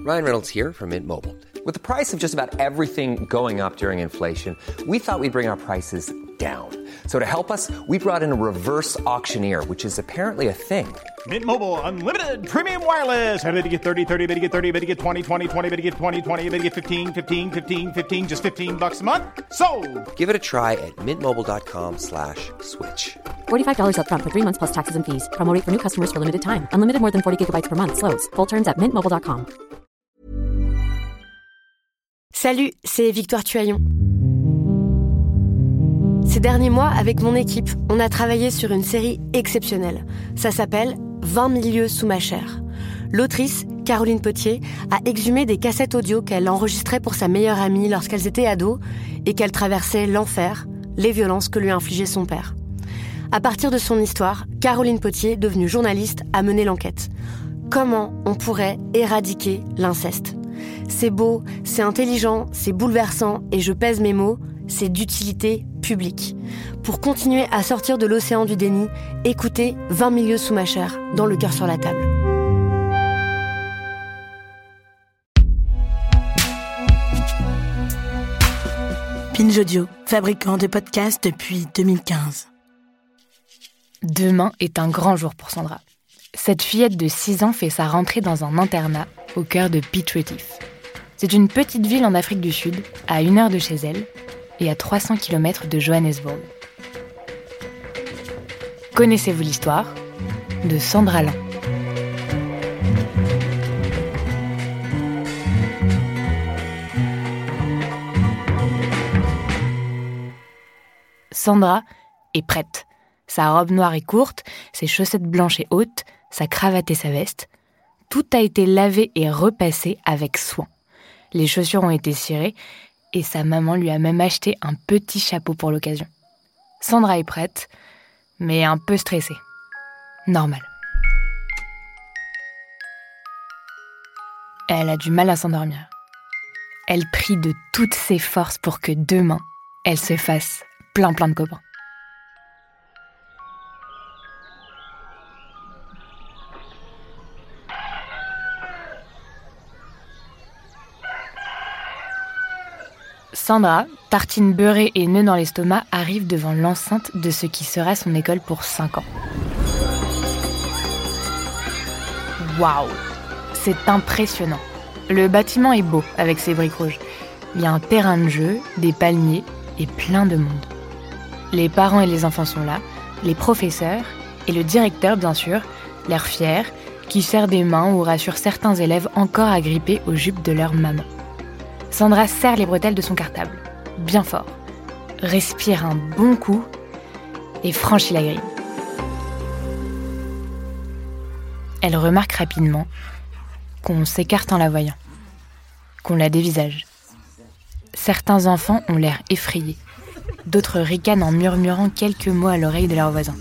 Ryan Reynolds here from Mint Mobile. With the price of just about everything going up during inflation, we thought we'd bring our prices down. So to help us, we brought in a reverse auctioneer, which is apparently a thing. Mint Mobile Unlimited Premium Wireless. How to get 30, 30, bit to get 30, bit to get 20, 20, 20, bit to get 20, 20, bit to get 15, 15, 15, 15, just $15 a month? Sold! Give it a try at mintmobile.com/switch. $45 up front for 3 months plus taxes and fees. Promo rate for new customers for limited time. Unlimited more than 40 gigabytes per month. Slows full terms at mintmobile.com. Salut, c'est Victoire Tuaillon. Ces derniers mois, avec mon équipe, on a travaillé sur une série exceptionnelle. Ça s'appelle 20 000 lieues sous ma chair. L'autrice, Caroline Potier, a exhumé des cassettes audio qu'elle enregistrait pour sa meilleure amie lorsqu'elles étaient ados et qu'elle traversait l'enfer, les violences que lui infligeait son père. À partir de son histoire, Caroline Potier, devenue journaliste, a mené l'enquête. Comment on pourrait éradiquer l'inceste ? C'est beau, c'est intelligent, c'est bouleversant et je pèse mes mots, c'est d'utilité publique. Pour continuer à sortir de l'océan du déni, écoutez 20 000 lieues sous ma chair, dans Le cœur sur la table. Binge Audio, fabricant de podcasts depuis 2015. Demain est un grand jour pour Sandra. Cette fillette de 6 ans fait sa rentrée dans un internat au cœur de Piet Retief. C'est une petite ville en Afrique du Sud, à 1 heure de chez elle, et à 300 km de Johannesburg. Connaissez-vous l'histoire de Sandra Lin? Sandra est prête. Sa robe noire est courte, ses chaussettes blanches et hautes, sa cravate et sa veste. Tout a été lavé et repassé avec soin. Les chaussures ont été cirées et sa maman lui a même acheté un petit chapeau pour l'occasion. Sandra est prête, mais un peu stressée. Normal. Elle a du mal à s'endormir. Elle prie de toutes ses forces pour que demain, elle se fasse plein de copains. Sandra, tartine beurrée et nœud dans l'estomac, arrive devant l'enceinte de ce qui sera son école pour 5 ans. Waouh! C'est impressionnant. Le bâtiment est beau avec ses briques rouges. Il y a un terrain de jeu, des palmiers et plein de monde. Les parents et les enfants sont là, les professeurs et le directeur bien sûr, l'air fier, qui serre des mains ou rassure certains élèves encore agrippés aux jupes de leur maman. Sandra serre les bretelles de son cartable, bien fort, respire un bon coup et franchit la grille. Elle remarque rapidement qu'on s'écarte en la voyant, qu'on la dévisage. Certains enfants ont l'air effrayés, d'autres ricanent en murmurant quelques mots à l'oreille de leurs voisins.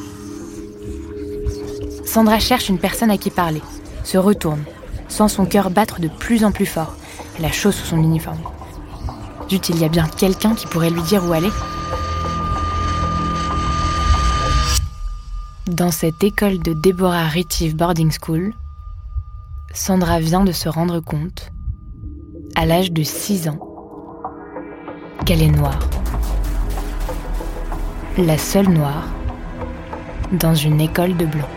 Sandra cherche une personne à qui parler, se retourne, sent son cœur battre de plus en plus fort. Elle a chaud sous son uniforme. Zut, il y a bien quelqu'un qui pourrait lui dire où aller. Dans cette école de Deborah Retief Boarding School, Sandra vient de se rendre compte, à l'âge de 6 ans, qu'elle est noire. La seule noire dans une école de blancs.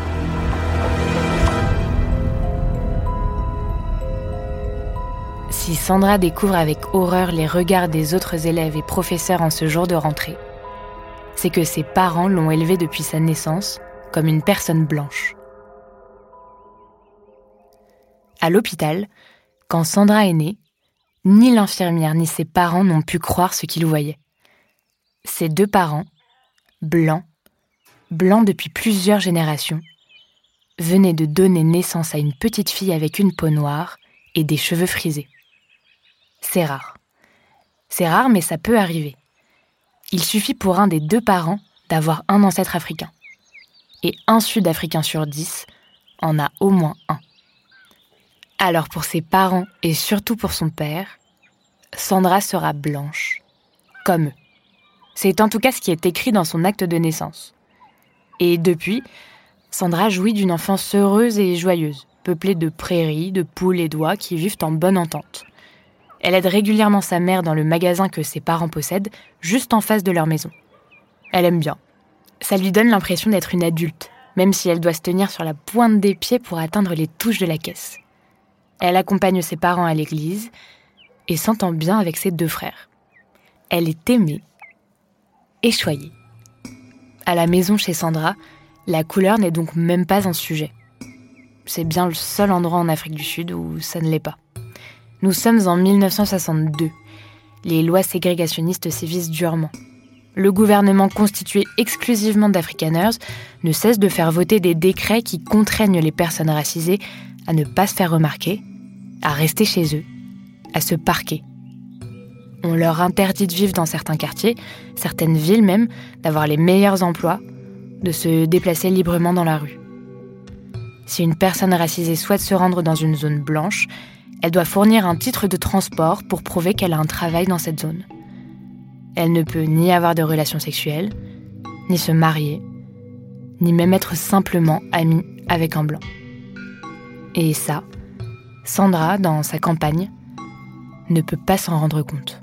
Si Sandra découvre avec horreur les regards des autres élèves et professeurs en ce jour de rentrée, c'est que ses parents l'ont élevée depuis sa naissance comme une personne blanche. À l'hôpital, quand Sandra est née, ni l'infirmière ni ses parents n'ont pu croire ce qu'ils voyaient. Ses 2 parents, blancs depuis plusieurs générations, venaient de donner naissance à une petite fille avec une peau noire et des cheveux frisés. C'est rare. C'est rare, mais ça peut arriver. Il suffit pour un des 2 parents d'avoir un ancêtre africain. Et un Sud-Africain sur 10 en a au moins un. Alors pour ses parents et surtout pour son père, Sandra sera blanche, comme eux. C'est en tout cas ce qui est écrit dans son acte de naissance. Et depuis, Sandra jouit d'une enfance heureuse et joyeuse. peuplée de prairies, de poules et d'oies qui vivent en bonne entente. Elle aide régulièrement sa mère dans le magasin que ses parents possèdent, juste en face de leur maison. Elle aime bien. Ça lui donne l'impression d'être une adulte, même si elle doit se tenir sur la pointe des pieds pour atteindre les touches de la caisse. Elle accompagne ses parents à l'église et s'entend bien avec ses 2 frères. Elle est aimée et choyée. À la maison chez Sandra, la couleur n'est donc même pas un sujet. C'est bien le seul endroit en Afrique du Sud où ça ne l'est pas. Nous sommes en 1962. Les lois ségrégationnistes sévissent durement. Le gouvernement constitué exclusivement d'Afrikaners ne cesse de faire voter des décrets qui contraignent les personnes racisées à ne pas se faire remarquer, à rester chez eux, à se parquer. On leur interdit de vivre dans certains quartiers, certaines villes même, d'avoir les meilleurs emplois, de se déplacer librement dans la rue. Si une personne racisée souhaite se rendre dans une zone blanche, elle doit fournir un titre de transport pour prouver qu'elle a un travail dans cette zone. Elle ne peut ni avoir de relations sexuelles, ni se marier, ni même être simplement amie avec un blanc. Et ça, Sandra, dans sa campagne, ne peut pas s'en rendre compte.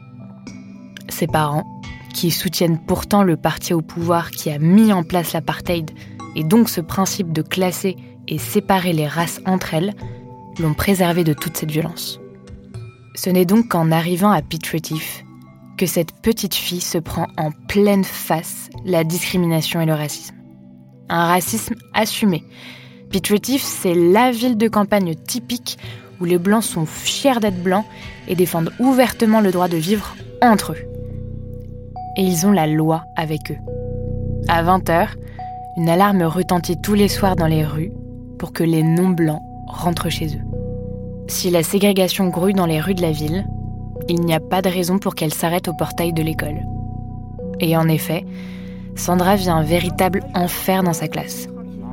Ses parents, qui soutiennent pourtant le parti au pouvoir qui a mis en place l'apartheid et donc ce principe de classer et séparer les races entre elles, l'ont préservée de toute cette violence. Ce n'est donc qu'en arrivant à Piet Retief que cette petite fille se prend en pleine face la discrimination et le racisme. Un racisme assumé. Piet Retief, c'est la ville de campagne typique où les Blancs sont fiers d'être blancs et défendent ouvertement le droit de vivre entre eux. Et ils ont la loi avec eux. À 20h, une alarme retentit tous les soirs dans les rues pour que les non-blancs rentrent chez eux. Si la ségrégation grouille dans les rues de la ville, il n'y a pas de raison pour qu'elle s'arrête au portail de l'école. Et en effet, Sandra vit un véritable enfer dans sa classe.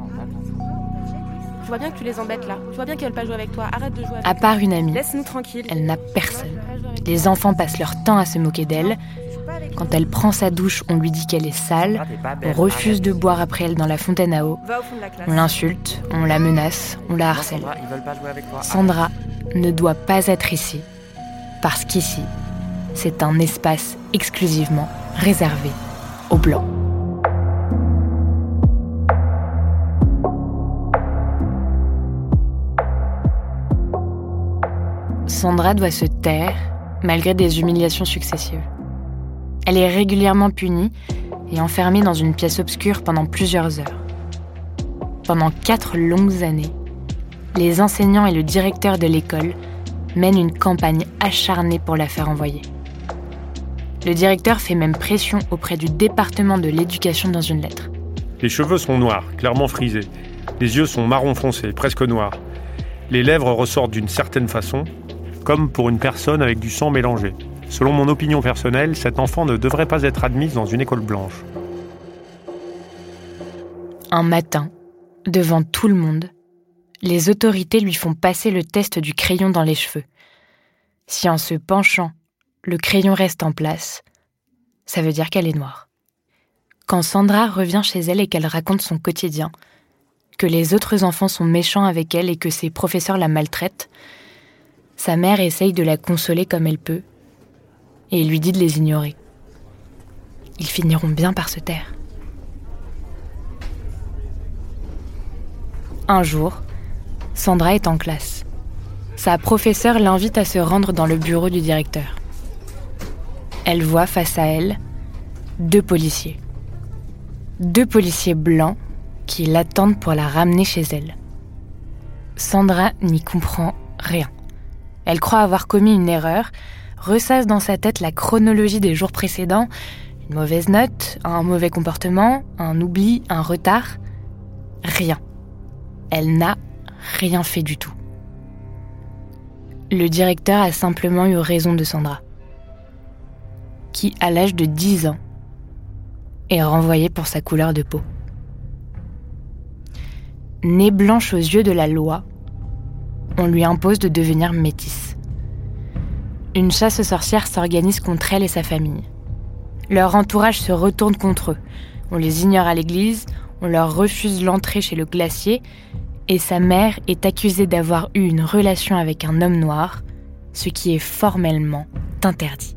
Je vois bien que tu les embêtes là. Je vois bien qu'elles veulent pas jouer avec toi. Arrête de jouer avec À part une amie, Laisse-nous tranquilles. elle n'a personne. Les enfants passent leur temps à se moquer d'elle. Quand elle prend sa douche, on lui dit qu'elle est sale. On refuse de boire après elle dans la fontaine à eau. Va au fond de la classe. On l'insulte, on la menace, on la harcèle. Sandra ne doit pas être ici, parce qu'ici, c'est un espace exclusivement réservé aux Blancs. Sandra doit se taire malgré des humiliations successives. Elle est régulièrement punie et enfermée dans une pièce obscure pendant plusieurs heures. Pendant 4 longues années, les enseignants et le directeur de l'école mènent une campagne acharnée pour la faire envoyer. Le directeur fait même pression auprès du département de l'éducation dans une lettre. Les cheveux sont noirs, clairement frisés. Les yeux sont marron foncé, presque noirs. Les lèvres ressortent d'une certaine façon, comme pour une personne avec du sang mélangé. Selon mon opinion personnelle, cet enfant ne devrait pas être admise dans une école blanche. Un matin, devant tout le monde, les autorités lui font passer le test du crayon dans les cheveux. Si en se penchant, le crayon reste en place, ça veut dire qu'elle est noire. Quand Sandra revient chez elle et qu'elle raconte son quotidien, que les autres enfants sont méchants avec elle et que ses professeurs la maltraitent, sa mère essaye de la consoler comme elle peut et lui dit de les ignorer. Ils finiront bien par se taire. Un jour, Sandra est en classe. Sa professeure l'invite à se rendre dans le bureau du directeur. Elle voit face à elle 2 policiers. 2 policiers blancs qui l'attendent pour la ramener chez elle. Sandra n'y comprend rien. Elle croit avoir commis une erreur, ressasse dans sa tête la chronologie des jours précédents, une mauvaise note, un mauvais comportement, un oubli, un retard. Rien. Elle n'a rien fait du tout. Le directeur a simplement eu raison de Sandra, qui, à l'âge de 10 ans, est renvoyée pour sa couleur de peau. Née blanche aux yeux de la loi, on lui impose de devenir métisse. Une chasse aux sorcières s'organise contre elle et sa famille. Leur entourage se retourne contre eux. On les ignore à l'église, on leur refuse l'entrée chez le glacier et sa mère est accusée d'avoir eu une relation avec un homme noir, ce qui est formellement interdit.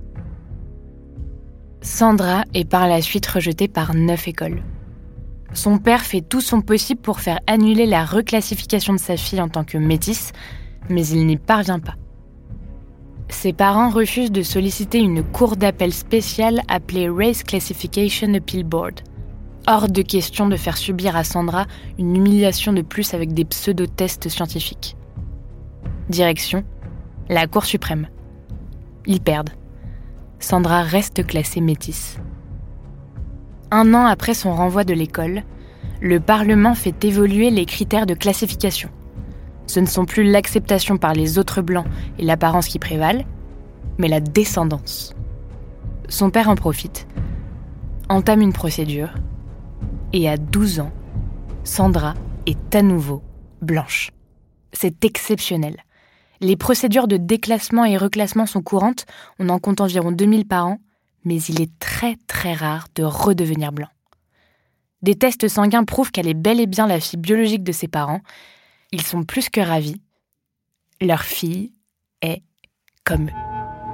Sandra est par la suite rejetée par 9 écoles. Son père fait tout son possible pour faire annuler la reclassification de sa fille en tant que métisse, mais il n'y parvient pas. Ses parents refusent de solliciter une cour d'appel spéciale appelée Race Classification Appeal Board. Hors de question de faire subir à Sandra une humiliation de plus avec des pseudo-tests scientifiques. Direction, la Cour suprême. Ils perdent. Sandra reste classée métisse. 1 an après son renvoi de l'école, le Parlement fait évoluer les critères de classification. Ce ne sont plus l'acceptation par les autres blancs et l'apparence qui prévalent, mais la descendance. Son père en profite, entame une procédure, et à 12 ans, Sandra est à nouveau blanche. C'est exceptionnel. Les procédures de déclassement et reclassement sont courantes, on en compte environ 2000 par an, mais il est très très rare de redevenir blanc. Des tests sanguins prouvent qu'elle est bel et bien la fille biologique de ses parents. Ils sont plus que ravis. Leur fille est comme eux.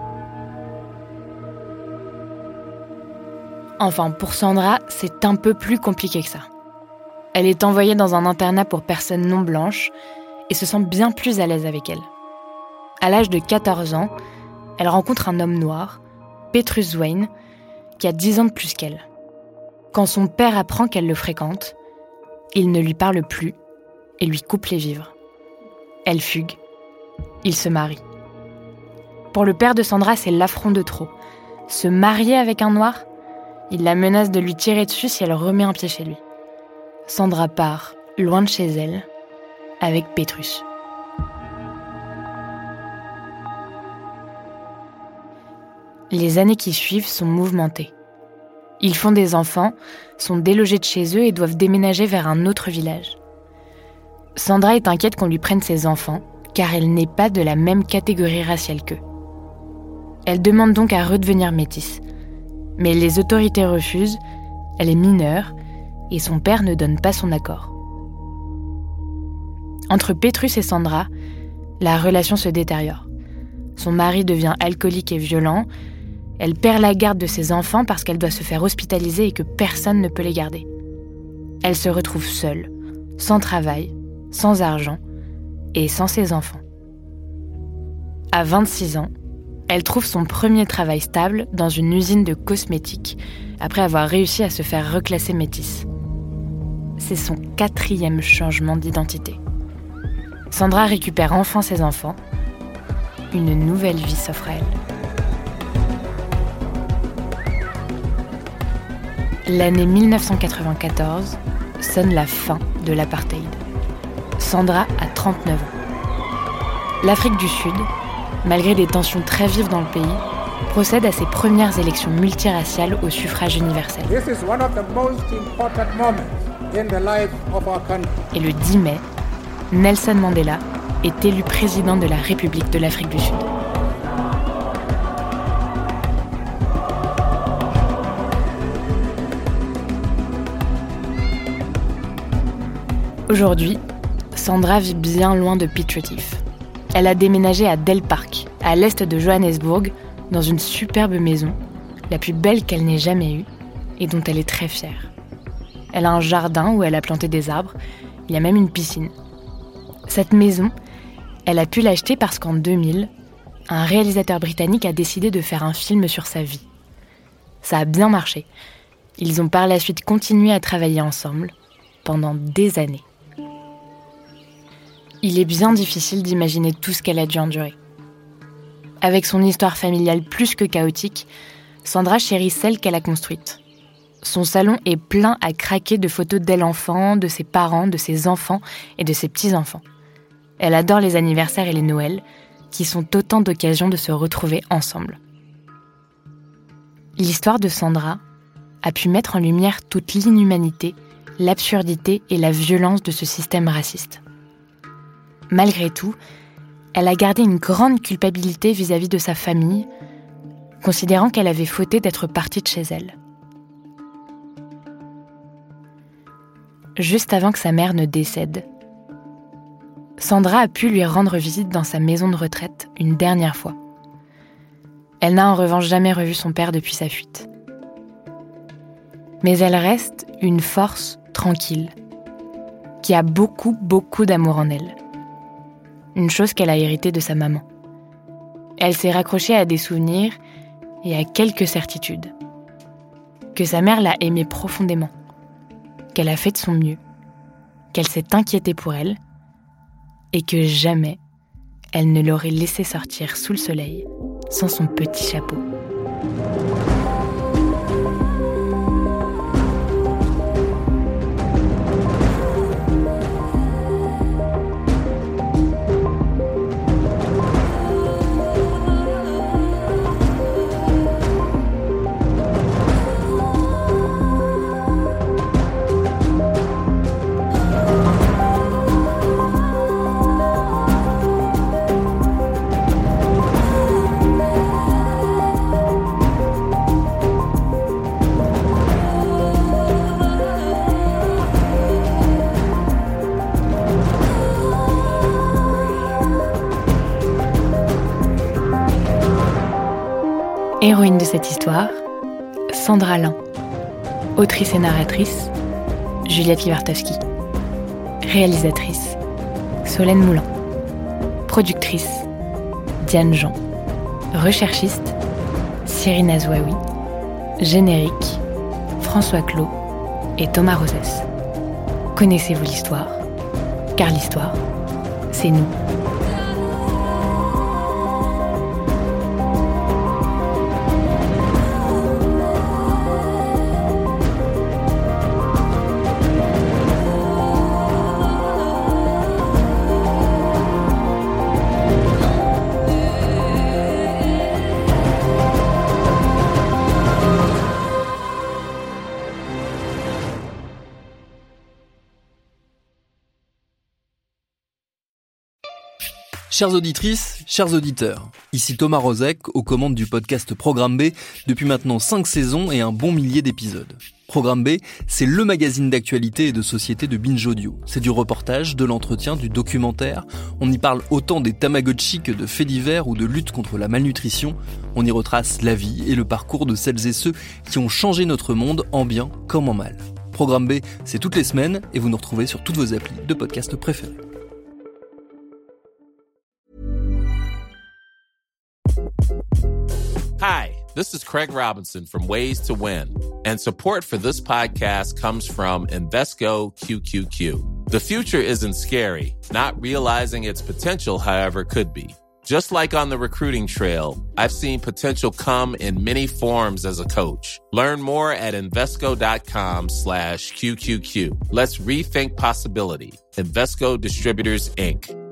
Enfin, pour Sandra, c'est un peu plus compliqué que ça. Elle est envoyée dans un internat pour personnes non blanches et se sent bien plus à l'aise avec elle. À l'âge de 14 ans, elle rencontre un homme noir, Petrus Wayne, qui a 10 ans de plus qu'elle. Quand son père apprend qu'elle le fréquente, il ne lui parle plus et lui coupe les vivres. Elle fugue. Il se marie. Pour le père de Sandra, c'est l'affront de trop. Se marier avec un noir, il la menace de lui tirer dessus si elle remet un pied chez lui. Sandra part, loin de chez elle, avec Petrus. Les années qui suivent sont mouvementées. Ils font des enfants, sont délogés de chez eux et doivent déménager vers un autre village. Sandra est inquiète qu'on lui prenne ses enfants, car elle n'est pas de la même catégorie raciale qu'eux. Elle demande donc à redevenir métisse. Mais les autorités refusent, elle est mineure, et son père ne donne pas son accord. Entre Petrus et Sandra, la relation se détériore. Son mari devient alcoolique et violent. Elle perd la garde de ses enfants parce qu'elle doit se faire hospitaliser et que personne ne peut les garder. Elle se retrouve seule, sans travail, sans argent et sans ses enfants. À 26 ans, elle trouve son premier travail stable dans une usine de cosmétiques après avoir réussi à se faire reclasser métisse. C'est son 4e changement d'identité. Sandra récupère enfin ses enfants. Une nouvelle vie s'offre à elle. L'année 1994 sonne la fin de l'apartheid. Sandra a 39 ans. L'Afrique du Sud, malgré des tensions très vives dans le pays, procède à ses premières élections multiraciales au suffrage universel. Et le 10 mai, Nelson Mandela est élu président de la République de l'Afrique du Sud. Aujourd'hui, Sandra vit bien loin de Piet Retief. Elle a déménagé à Del Park, à l'est de Johannesburg, dans une superbe maison, la plus belle qu'elle n'ait jamais eue, et dont elle est très fière. Elle a un jardin où elle a planté des arbres, il y a même une piscine. Cette maison, elle a pu l'acheter parce qu'en 2000, un réalisateur britannique a décidé de faire un film sur sa vie. Ça a bien marché. Ils ont par la suite continué à travailler ensemble pendant des années. Il est bien difficile d'imaginer tout ce qu'elle a dû endurer. Avec son histoire familiale plus que chaotique, Sandra chérit celle qu'elle a construite. Son salon est plein à craquer de photos d'elle enfant, de ses parents, de ses enfants et de ses petits-enfants. Elle adore les anniversaires et les Noëls, qui sont autant d'occasions de se retrouver ensemble. L'histoire de Sandra a pu mettre en lumière toute l'inhumanité, l'absurdité et la violence de ce système raciste. Malgré tout, elle a gardé une grande culpabilité vis-à-vis de sa famille, considérant qu'elle avait fauté d'être partie de chez elle. Juste avant que sa mère ne décède, Sandra a pu lui rendre visite dans sa maison de retraite une dernière fois. Elle n'a en revanche jamais revu son père depuis sa fuite. Mais elle reste une force tranquille, qui a beaucoup d'amour en elle. Une chose qu'elle a héritée de sa maman. Elle s'est raccrochée à des souvenirs et à quelques certitudes. Que sa mère l'a aimée profondément, qu'elle a fait de son mieux, qu'elle s'est inquiétée pour elle, et que jamais elle ne l'aurait laissé sortir sous le soleil sans son petit chapeau. Héroïne de cette histoire, Sandra Lin. Autrice et narratrice, Juliette Livartowski. Réalisatrice, Solène Moulin. Productrice, Diane Jean. Recherchiste, Cyrine Azouaoui. Générique, François Clos et Thomas Rosès. Connaissez-vous l'histoire ? Car l'histoire, c'est nous. Chères auditrices, chers auditeurs, ici Thomas Rozek, aux commandes du podcast Programme B, depuis maintenant 5 saisons et un bon millier d'épisodes. Programme B, c'est le magazine d'actualité et de société de Binge Audio. C'est du reportage, de l'entretien, du documentaire. On y parle autant des Tamagotchi que de faits divers ou de lutte contre la malnutrition. On y retrace la vie et le parcours de celles et ceux qui ont changé notre monde en bien comme en mal. Programme B, c'est toutes les semaines et vous nous retrouvez sur toutes vos applis de podcast préférés. Hi, this is Craig Robinson from Ways to Win, and support for this podcast comes from Invesco QQQ. The future isn't scary. Not realizing its potential, however, could be. Just like on the recruiting trail, I've seen potential come in many forms as a coach. Learn more at Invesco.com/QQQ. Let's rethink possibility. Invesco Distributors, Inc.